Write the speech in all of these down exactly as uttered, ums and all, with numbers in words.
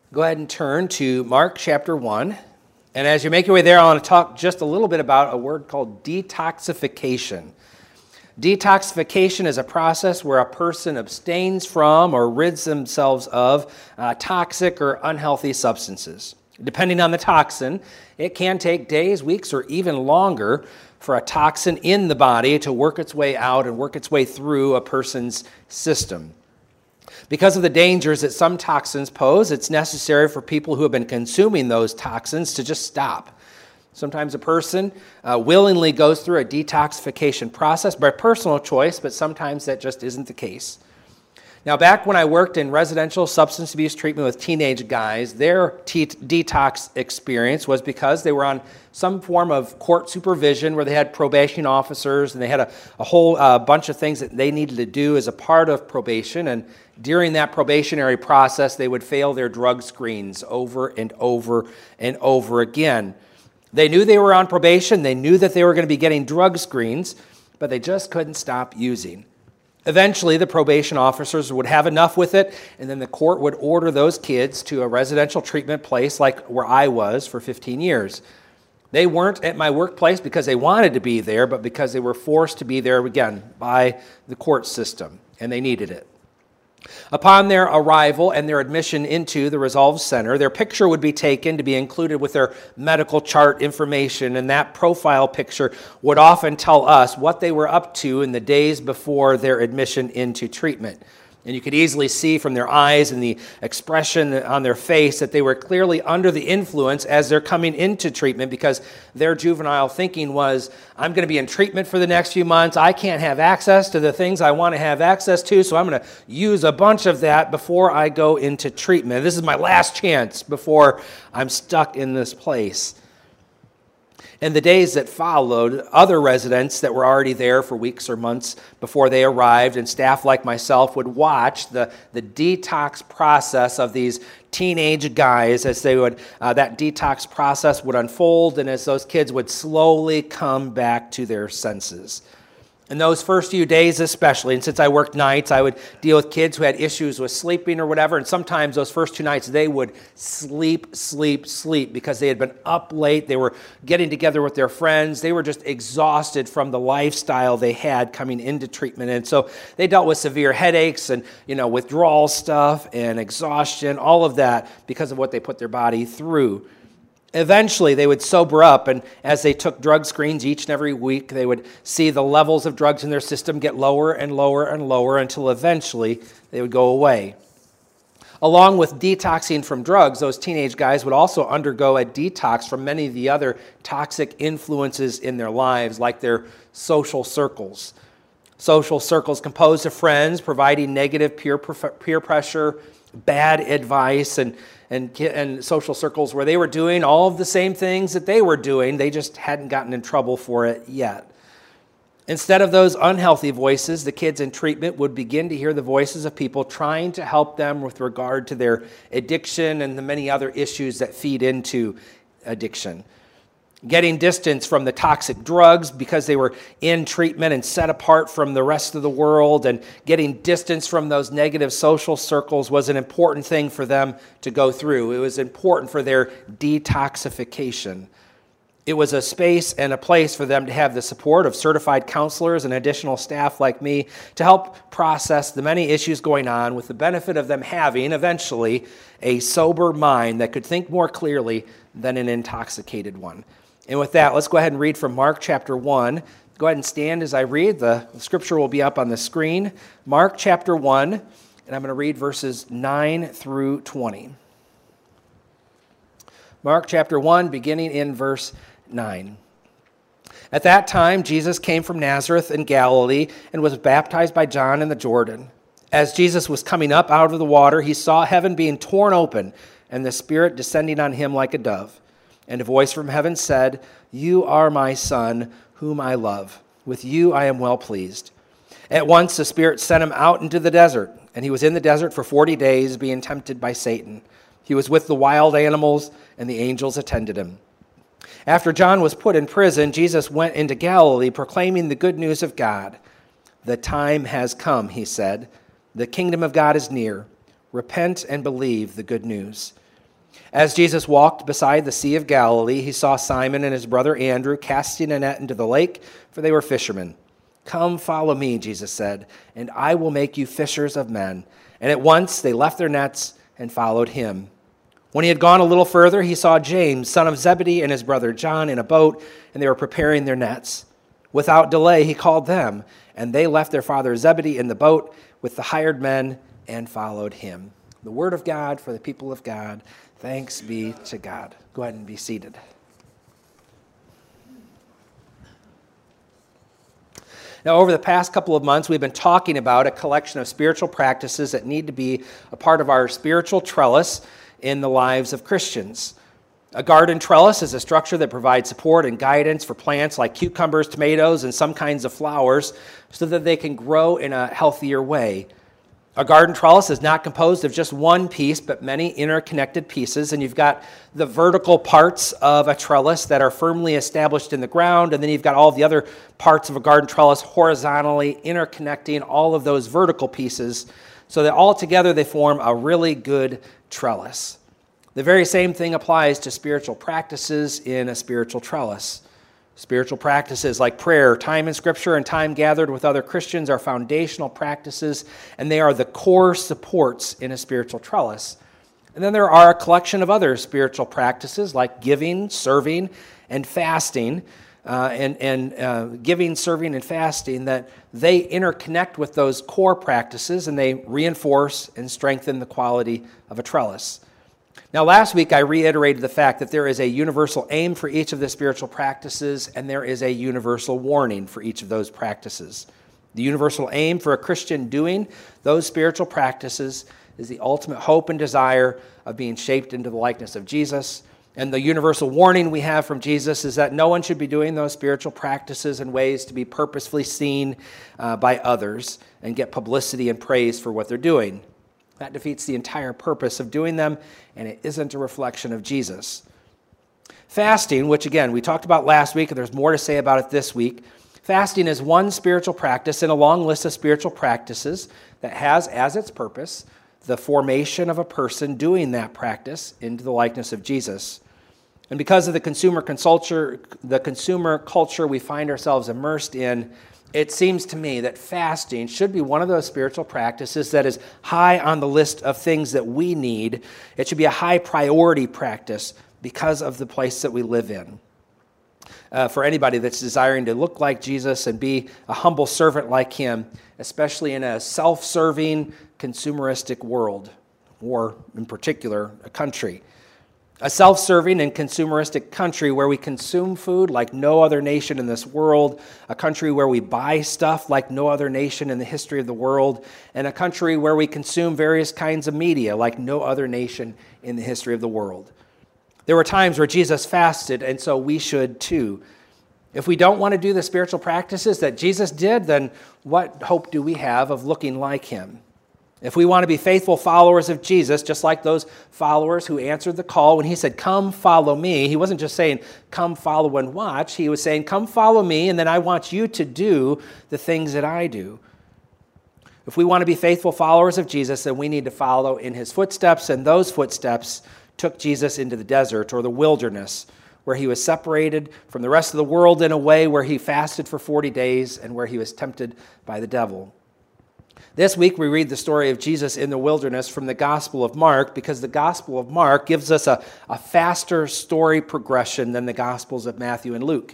Go ahead and turn to Mark chapter one. And as you make your way there, I want to talk just a little bit about a word called detoxification. Detoxification is a process where a person abstains from or rids themselves of uh, toxic or unhealthy substances. Depending on the toxin, it can take days, weeks, or even longer for a toxin in the body to work its way out and work its way through a person's system. Because of the dangers that some toxins pose, it's necessary for people who have been consuming those toxins to just stop. Sometimes a person uh, willingly goes through a detoxification process by personal choice, but sometimes that just isn't the case. Now, back when I worked in residential substance abuse treatment with teenage guys, their te- detox experience was because they were on some form of court supervision where they had probation officers and they had a, a whole uh, bunch of things that they needed to do as a part of probation. And during that probationary process, they would fail their drug screens over and over and over again. They knew they were on probation. They knew that they were going to be getting drug screens, but they just couldn't stop using. Eventually, the probation officers would have enough with it, and then the court would order those kids to a residential treatment place like where I was for fifteen years. They weren't at my workplace because they wanted to be there, but because they were forced to be there, again, by the court system, and they needed it. Upon their arrival and their admission into the Resolve Center, their picture would be taken to be included with their medical chart information, and that profile picture would often tell us what they were up to in the days before their admission into treatment. And you could easily see from their eyes and the expression on their face that they were clearly under the influence as they're coming into treatment because their juvenile thinking was, I'm going to be in treatment for the next few months. I can't have access to the things I want to have access to, so I'm going to use a bunch of that before I go into treatment. This is my last chance before I'm stuck in this place. In the days that followed, other residents that were already there for weeks or months before they arrived, and staff like myself would watch the, the detox process of these teenage guys as they would, uh, that detox process would unfold, and as those kids would slowly come back to their senses. In those first few days especially, and since I worked nights, I would deal with kids who had issues with sleeping or whatever, and sometimes those first two nights they would sleep, sleep, sleep because they had been up late, they were getting together with their friends, they were just exhausted from the lifestyle they had coming into treatment, and so they dealt with severe headaches and, you know, withdrawal stuff and exhaustion, all of that because of what they put their body through. Eventually, they would sober up, and as they took drug screens each and every week, they would see the levels of drugs in their system get lower and lower and lower until eventually they would go away. Along with detoxing from drugs, those teenage guys would also undergo a detox from many of the other toxic influences in their lives, like their social circles. Social circles composed of friends providing negative peer, peer pressure, bad advice, and And, and social circles where they were doing all of the same things that they were doing. They just hadn't gotten in trouble for it yet. Instead of those unhealthy voices, the kids in treatment would begin to hear the voices of people trying to help them with regard to their addiction and the many other issues that feed into addiction. Getting distance from the toxic drugs because they were in treatment and set apart from the rest of the world, and getting distance from those negative social circles was an important thing for them to go through. It was important for their detoxification. It was a space and a place for them to have the support of certified counselors and additional staff like me to help process the many issues going on, with the benefit of them having, eventually, a sober mind that could think more clearly than an intoxicated one. And with that, let's go ahead and read from Mark chapter one. Go ahead and stand as I read. The scripture will be up on the screen. Mark chapter one, and I'm going to read verses nine through twenty. Mark chapter one, beginning in verse nine. At that time, Jesus came from Nazareth in Galilee and was baptized by John in the Jordan. As Jesus was coming up out of the water, he saw heaven being torn open and the Spirit descending on him like a dove. And a voice from heaven said, "You are my Son, whom I love. With you I am well pleased." At once the Spirit sent him out into the desert, and he was in the desert for forty days, being tempted by Satan. He was with the wild animals, and the angels attended him. After John was put in prison, Jesus went into Galilee, proclaiming the good news of God. "The time has come," he said. "The kingdom of God is near. Repent and believe the good news." As Jesus walked beside the Sea of Galilee, he saw Simon and his brother Andrew casting a net into the lake, for they were fishermen. "Come, follow me," Jesus said, "and I will make you fishers of men." And at once they left their nets and followed him. When he had gone a little further, he saw James, son of Zebedee, and his brother John in a boat, and they were preparing their nets. Without delay, he called them, and they left their father Zebedee in the boat with the hired men and followed him. The word of God for the people of God. Thanks be to God. Go ahead and be seated. Now, over the past couple of months, we've been talking about a collection of spiritual practices that need to be a part of our spiritual trellis in the lives of Christians. A garden trellis is a structure that provides support and guidance for plants like cucumbers, tomatoes, and some kinds of flowers so that they can grow in a healthier way. A garden trellis is not composed of just one piece, but many interconnected pieces, and you've got the vertical parts of a trellis that are firmly established in the ground, and then you've got all the other parts of a garden trellis horizontally interconnecting all of those vertical pieces so that all together they form a really good trellis. The very same thing applies to spiritual practices in a spiritual trellis. Spiritual practices like prayer, time in Scripture, and time gathered with other Christians are foundational practices, and they are the core supports in a spiritual trellis. And then there are a collection of other spiritual practices like giving, serving, and fasting, uh, and, and uh, giving, serving, and fasting, that they interconnect with those core practices, and they reinforce and strengthen the quality of a trellis. Now, last week I reiterated the fact that there is a universal aim for each of the spiritual practices, and there is a universal warning for each of those practices. The universal aim for a Christian doing those spiritual practices is the ultimate hope and desire of being shaped into the likeness of Jesus. And the universal warning we have from Jesus is that no one should be doing those spiritual practices in ways to be purposefully seen uh, by others and get publicity and praise for what they're doing. That defeats the entire purpose of doing them, and it isn't a reflection of Jesus. Fasting, which again, we talked about last week, and there's more to say about it this week. Fasting is one spiritual practice in a long list of spiritual practices that has as its purpose the formation of a person doing that practice into the likeness of Jesus. And because of the consumer culture, the consumer culture we find ourselves immersed in, it seems to me that fasting should be one of those spiritual practices that is high on the list of things that we need. It should be a high priority practice because of the place that we live in. Uh, for anybody that's desiring to look like Jesus and be a humble servant like him, especially in a self-serving, consumeristic world, or in particular, a country. A self-serving and consumeristic country where we consume food like no other nation in this world, a country where we buy stuff like no other nation in the history of the world, and a country where we consume various kinds of media like no other nation in the history of the world. There were times where Jesus fasted, and so we should too. If we don't want to do the spiritual practices that Jesus did, then what hope do we have of looking like him? If we want to be faithful followers of Jesus, just like those followers who answered the call when he said, "Come follow me," he wasn't just saying, "Come follow and watch." He was saying, "Come follow me, and then I want you to do the things that I do." If we want to be faithful followers of Jesus, then we need to follow in his footsteps, and those footsteps took Jesus into the desert or the wilderness, where he was separated from the rest of the world in a way where he fasted for forty days and where he was tempted by the devil. This week we read the story of Jesus in the wilderness from the Gospel of Mark, because the Gospel of Mark gives us a, a faster story progression than the Gospels of Matthew and Luke.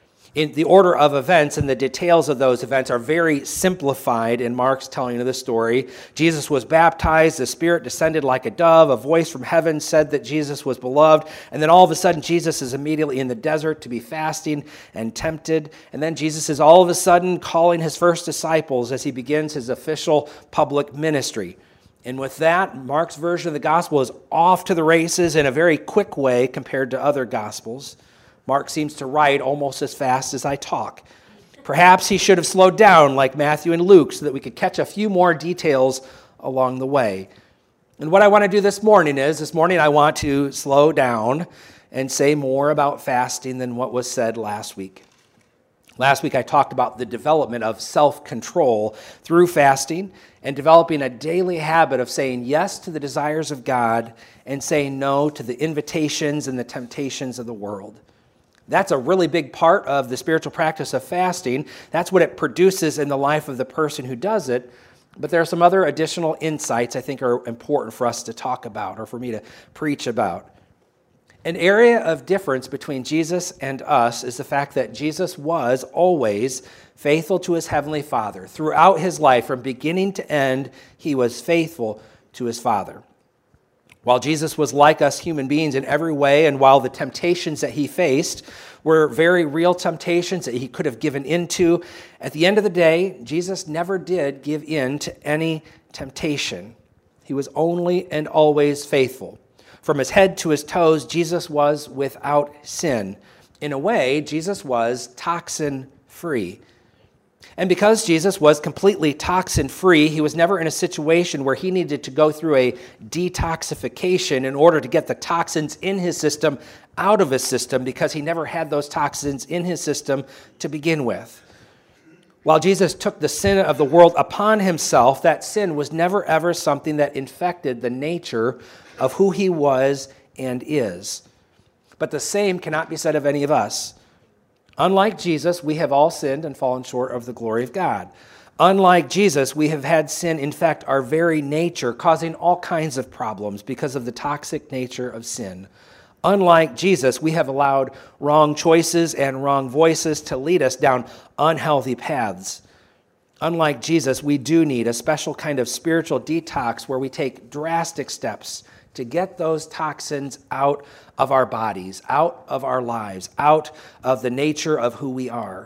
In the order of events and the details of those events are very simplified in Mark's telling of the story. Jesus was baptized, the Spirit descended like a dove, a voice from heaven said that Jesus was beloved, and then all of a sudden Jesus is immediately in the desert to be fasting and tempted, and then Jesus is all of a sudden calling his first disciples as he begins his official public ministry. And with that, Mark's version of the gospel is off to the races in a very quick way compared to other gospels. Mark seems to write almost as fast as I talk. Perhaps he should have slowed down like Matthew and Luke so that we could catch a few more details along the way. And what I want to do this morning is, this morning I want to slow down and say more about fasting than what was said last week. Last week I talked about the development of self-control through fasting and developing a daily habit of saying yes to the desires of God and saying no to the invitations and the temptations of the world. That's a really big part of the spiritual practice of fasting. That's what it produces in the life of the person who does it. But there are some other additional insights I think are important for us to talk about or for me to preach about. An area of difference between Jesus and us is the fact that Jesus was always faithful to his heavenly Father. Throughout his life, from beginning to end, he was faithful to his Father. While Jesus was like us human beings in every way, and while the temptations that he faced were very real temptations that he could have given into, at the end of the day, Jesus never did give in to any temptation. He was only and always faithful. From his head to his toes, Jesus was without sin. In a way, Jesus was toxin-free. And because Jesus was completely toxin-free, he was never in a situation where he needed to go through a detoxification in order to get the toxins in his system out of his system, because he never had those toxins in his system to begin with. While Jesus took the sin of the world upon himself, that sin was never ever something that infected the nature of who he was and is. But the same cannot be said of any of us. Unlike Jesus, we have all sinned and fallen short of the glory of God. Unlike Jesus, we have had sin infect our very nature, causing all kinds of problems because of the toxic nature of sin. Unlike Jesus, we have allowed wrong choices and wrong voices to lead us down unhealthy paths. Unlike Jesus, we do need a special kind of spiritual detox where we take drastic steps to get those toxins out of our bodies, out of our lives, out of the nature of who we are.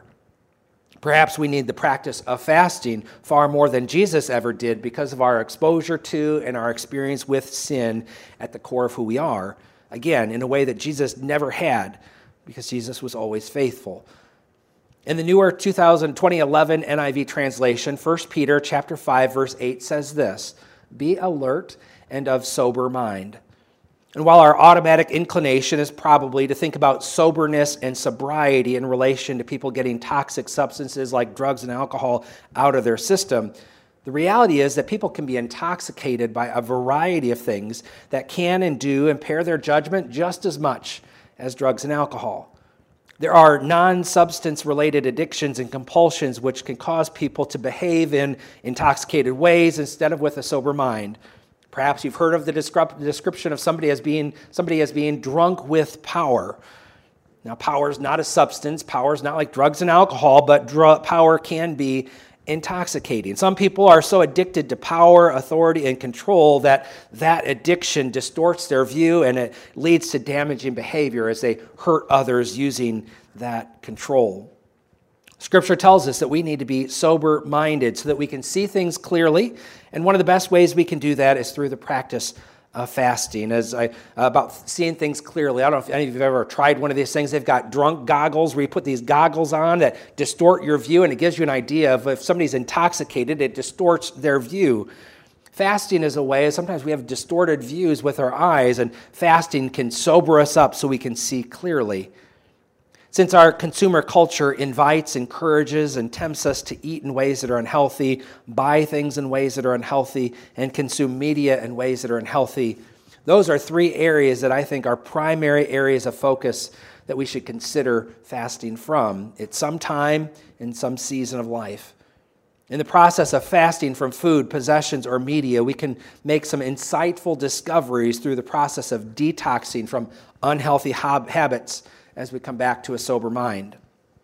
Perhaps we need the practice of fasting far more than Jesus ever did because of our exposure to and our experience with sin at the core of who we are. Again, in a way that Jesus never had, because Jesus was always faithful. In the newer two thousand, twenty eleven N I V translation, First Peter chapter five, verse eight says this, "Be alert and of sober mind." And while our automatic inclination is probably to think about soberness and sobriety in relation to people getting toxic substances like drugs and alcohol out of their system, the reality is that people can be intoxicated by a variety of things that can and do impair their judgment just as much as drugs and alcohol. There are non-substance related addictions and compulsions which can cause people to behave in intoxicated ways instead of with a sober mind. Perhaps you've heard of the description of somebody as being somebody as being drunk with power. Now, power is not a substance. Power is not like drugs and alcohol, but dr- power can be intoxicating. Some people are so addicted to power, authority, and control that that addiction distorts their view and it leads to damaging behavior as they hurt others using that control. Scripture tells us that we need to be sober-minded so that we can see things clearly, and one of the best ways we can do that is through the practice of fasting. As I about seeing things clearly, I don't know if any of you have ever tried one of these things. They've got drunk goggles where you put these goggles on that distort your view, and it gives you an idea of if somebody's intoxicated, it distorts their view. Fasting is a way, sometimes we have distorted views with our eyes, and fasting can sober us up so we can see clearly. Since our consumer culture invites, encourages, and tempts us to eat in ways that are unhealthy, buy things in ways that are unhealthy, and consume media in ways that are unhealthy, those are three areas that I think are primary areas of focus that we should consider fasting from at some time in some season of life. In the process of fasting from food, possessions, or media, we can make some insightful discoveries through the process of detoxing from unhealthy hob- habits as we come back to a sober mind.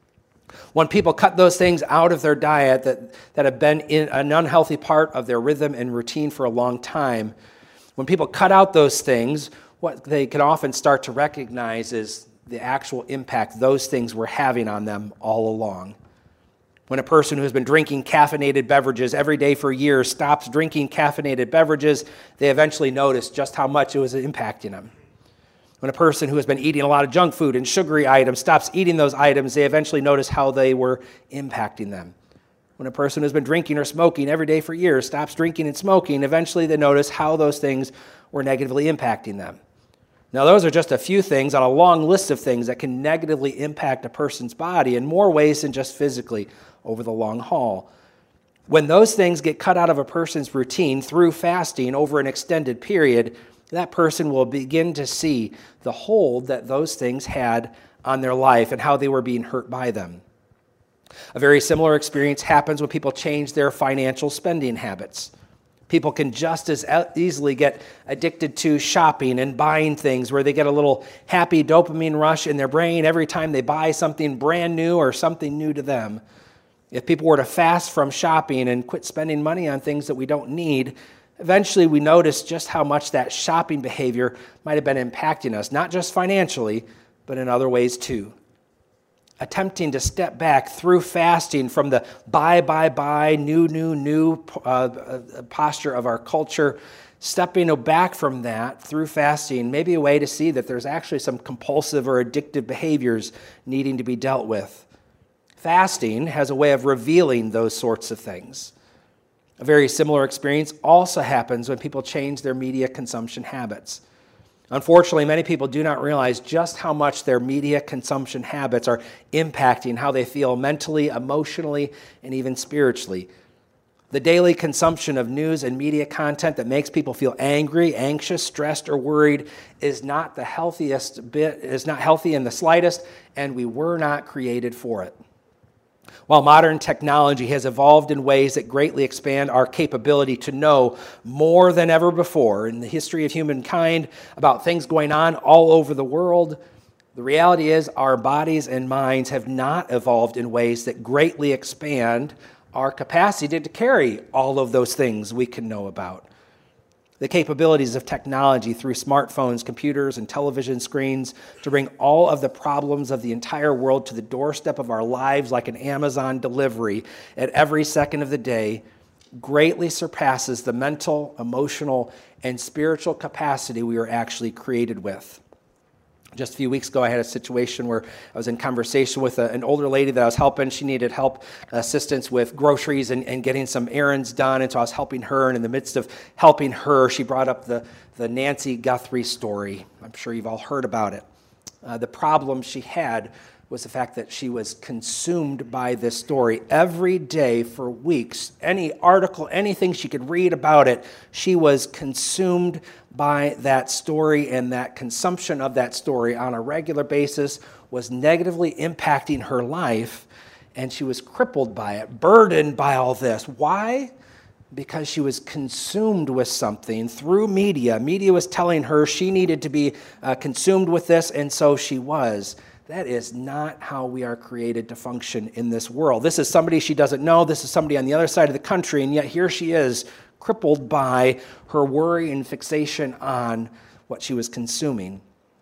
When people cut those things out of their diet that, that have been in an unhealthy part of their rhythm and routine for a long time, when people cut out those things, what they can often start to recognize is the actual impact those things were having on them all along. When a person who has been drinking caffeinated beverages every day for years stops drinking caffeinated beverages, they eventually notice just how much it was impacting them. When a person who has been eating a lot of junk food and sugary items stops eating those items, they eventually notice how they were impacting them. When a person who's been drinking or smoking every day for years stops drinking and smoking, eventually they notice how those things were negatively impacting them. Now, those are just a few things on a long list of things that can negatively impact a person's body in more ways than just physically over the long haul. When those things get cut out of a person's routine through fasting over an extended period, that person will begin to see the hold that those things had on their life and how they were being hurt by them. A very similar experience happens when people change their financial spending habits. People can just as easily get addicted to shopping and buying things where they get a little happy dopamine rush in their brain every time they buy something brand new or something new to them. If people were to fast from shopping and quit spending money on things that we don't need, eventually we notice just how much that shopping behavior might have been impacting us, not just financially, but in other ways too. Attempting to step back through fasting from the buy, buy, buy, new, new, new uh, posture of our culture, stepping back from that through fasting may be a way to see that there's actually some compulsive or addictive behaviors needing to be dealt with. Fasting has a way of revealing those sorts of things. A very similar experience also happens when people change their media consumption habits. Unfortunately, many people do not realize just how much their media consumption habits are impacting how they feel mentally, emotionally, and even spiritually. The daily consumption of news and media content that makes people feel angry, anxious, stressed, or worried is not the healthiest bit, is not healthy in the slightest, and we were not created for it. While modern technology has evolved in ways that greatly expand our capability to know more than ever before in the history of humankind about things going on all over the world, the reality is our bodies and minds have not evolved in ways that greatly expand our capacity to carry all of those things we can know about. The capabilities of technology through smartphones, computers, and television screens to bring all of the problems of the entire world to the doorstep of our lives like an Amazon delivery at every second of the day greatly surpasses the mental, emotional, and spiritual capacity we were actually created with. Just a few weeks ago, I had a situation where I was in conversation with a, an older lady that I was helping. She needed help, assistance with groceries and, and getting some errands done, and so I was helping her, and in the midst of helping her, she brought up the, the Nancy Guthrie story. I'm sure you've all heard about it. Uh, the problem she had was the fact that she was consumed by this story every day for weeks. Any article, anything she could read about it, she was consumed by that story, and that consumption of that story on a regular basis was negatively impacting her life, and she was crippled by it, burdened by all this. Why? Because she was consumed with something through media. Media was telling her she needed to be uh, consumed with this, and so she was. That is not how we are created to function in this world. This is somebody she doesn't know. This is somebody on the other side of the country, and yet here she is, crippled by her worry and fixation on what she was consuming.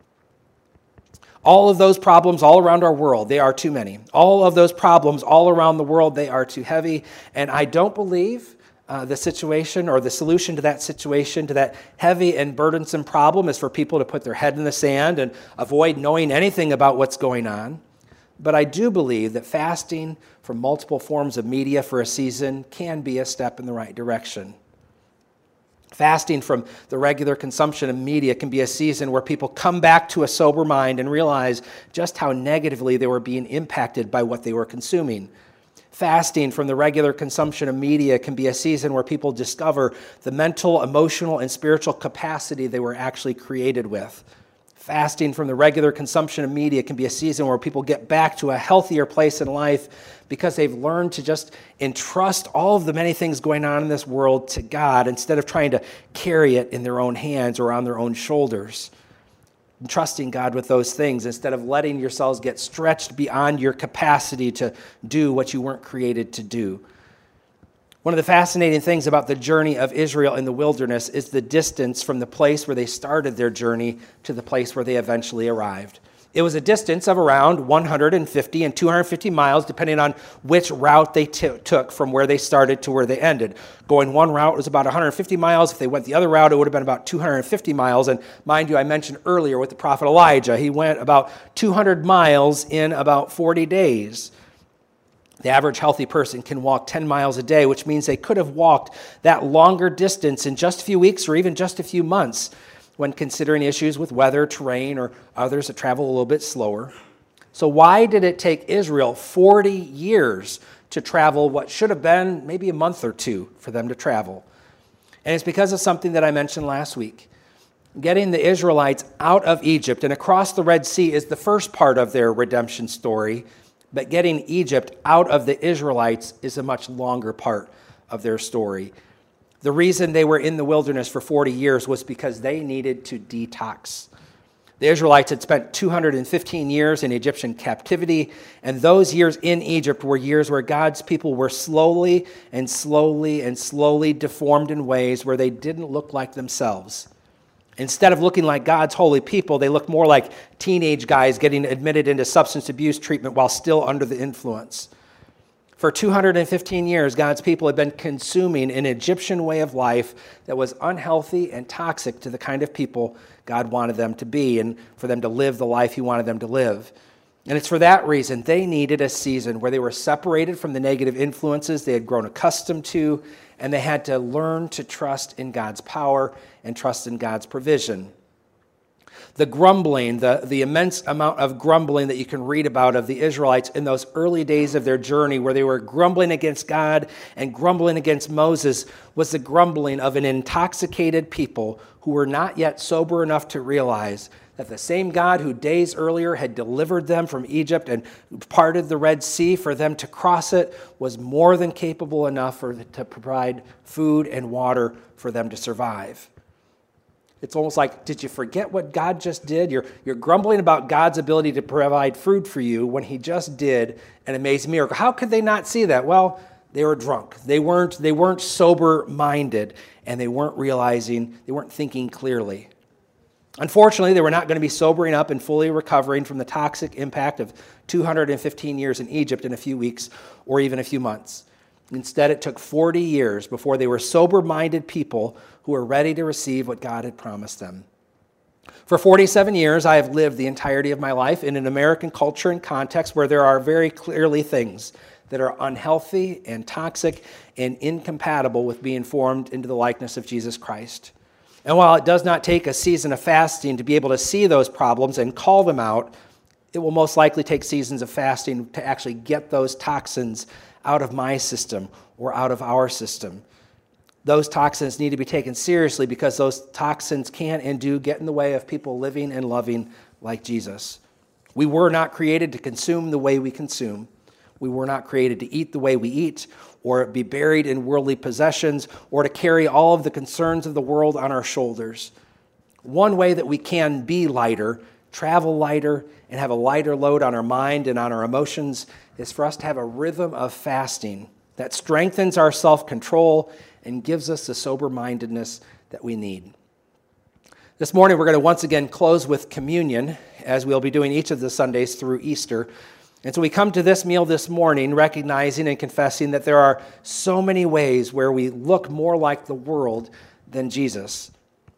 All of those problems all around our world, they are too many. All of those problems all around the world, they are too heavy, and I don't believe Uh, the situation or the solution to that situation, to that heavy and burdensome problem, is for people to put their head in the sand and avoid knowing anything about what's going on. But I do believe that fasting from multiple forms of media for a season can be a step in the right direction. Fasting from the regular consumption of media can be a season where people come back to a sober mind and realize just how negatively they were being impacted by what they were consuming. Fasting from the regular consumption of media can be a season where people discover the mental, emotional, and spiritual capacity they were actually created with. Fasting from the regular consumption of media can be a season where people get back to a healthier place in life because they've learned to just entrust all of the many things going on in this world to God instead of trying to carry it in their own hands or on their own shoulders. Trusting God with those things instead of letting yourselves get stretched beyond your capacity to do what you weren't created to do. One of the fascinating things about the journey of Israel in the wilderness is the distance from the place where they started their journey to the place where they eventually arrived. It was a distance of around one hundred fifty and two hundred fifty miles, depending on which route they t- took from where they started to where they ended. Going one route was about one hundred fifty miles. If they went the other route, it would have been about two hundred fifty miles. And mind you, I mentioned earlier with the prophet Elijah, he went about two hundred miles in about forty days. The average healthy person can walk ten miles a day, which means they could have walked that longer distance in just a few weeks or even just a few months, when considering issues with weather, terrain, or others that travel a little bit slower. So why did it take Israel forty years to travel what should have been maybe a month or two for them to travel. And it's because of something that I mentioned last week. Getting the Israelites out of Egypt and across the Red Sea is the first part of their redemption story, but getting Egypt out of the Israelites is a much longer part of their story. The reason they were in the wilderness for forty years was because they needed to detox. The Israelites had spent two hundred fifteen years in Egyptian captivity, and those years in Egypt were years where God's people were slowly and slowly and slowly deformed in ways where they didn't look like themselves. Instead of looking like God's holy people, they looked more like teenage guys getting admitted into substance abuse treatment while still under the influence. For two hundred fifteen years, God's people had been consuming an Egyptian way of life that was unhealthy and toxic to the kind of people God wanted them to be and for them to live the life He wanted them to live. And it's for that reason they needed a season where they were separated from the negative influences they had grown accustomed to, and they had to learn to trust in God's power and trust in God's provision. The grumbling, the, the immense amount of grumbling that you can read about of the Israelites in those early days of their journey where they were grumbling against God and grumbling against Moses was the grumbling of an intoxicated people who were not yet sober enough to realize that the same God who days earlier had delivered them from Egypt and parted the Red Sea for them to cross it was more than capable enough for, to provide food and water for them to survive. It's almost like, did you forget what God just did? You're, you're grumbling about God's ability to provide food for you when He just did an amazing miracle. How could they not see that? Well, they were drunk. They weren't, they weren't sober-minded, and they weren't realizing, they weren't thinking clearly. Unfortunately, they were not going to be sobering up and fully recovering from the toxic impact of two hundred fifteen years in Egypt in a few weeks or even a few months. Instead, it took forty years before they were sober-minded people who were ready to receive what God had promised them. For forty-seven years, I have lived the entirety of my life in an American culture and context where there are very clearly things that are unhealthy and toxic and incompatible with being formed into the likeness of Jesus Christ. And while it does not take a season of fasting to be able to see those problems and call them out, it will most likely take seasons of fasting to actually get those toxins out of my system or out of our system. Those toxins need to be taken seriously because those toxins can and do get in the way of people living and loving like Jesus. We were not created to consume the way we consume. We were not created to eat the way we eat or be buried in worldly possessions or to carry all of the concerns of the world on our shoulders. One way that we can be lighter, travel lighter, and have a lighter load on our mind and on our emotions is for us to have a rhythm of fasting that strengthens our self-control and gives us the sober-mindedness that we need. This morning, we're going to once again close with communion, as we'll be doing each of the Sundays through Easter. And so we come to this meal this morning recognizing and confessing that there are so many ways where we look more like the world than Jesus.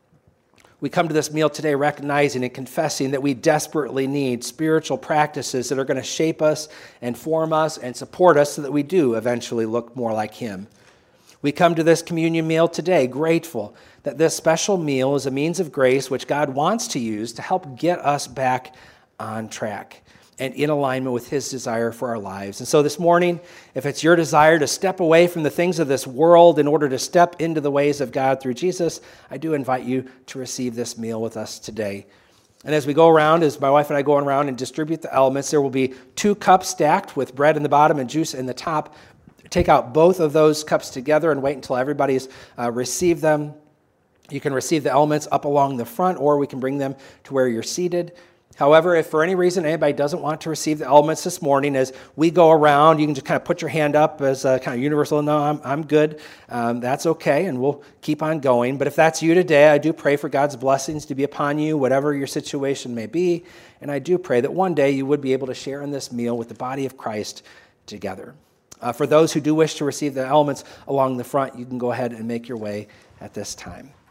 We come to this meal today recognizing and confessing that we desperately need spiritual practices that are going to shape us and form us and support us so that we do eventually look more like Him. We come to this communion meal today grateful that this special meal is a means of grace which God wants to use to help get us back on track and in alignment with His desire for our lives. And so this morning, if it's your desire to step away from the things of this world in order to step into the ways of God through Jesus, I do invite you to receive this meal with us today. And as we go around, as my wife and I go around and distribute the elements, there will be two cups stacked with bread in the bottom and juice in the top. Take out both of those cups together and wait until everybody's uh, received them. You can receive the elements up along the front, or we can bring them to where you're seated. However, if for any reason anybody doesn't want to receive the elements this morning, as we go around, you can just kind of put your hand up as a kind of universal, no, I'm, I'm good. Um, that's okay, and we'll keep on going. But if that's you today, I do pray for God's blessings to be upon you, whatever your situation may be. And I do pray that one day you would be able to share in this meal with the body of Christ together. Uh, for those who do wish to receive the elements along the front, you can go ahead and make your way at this time.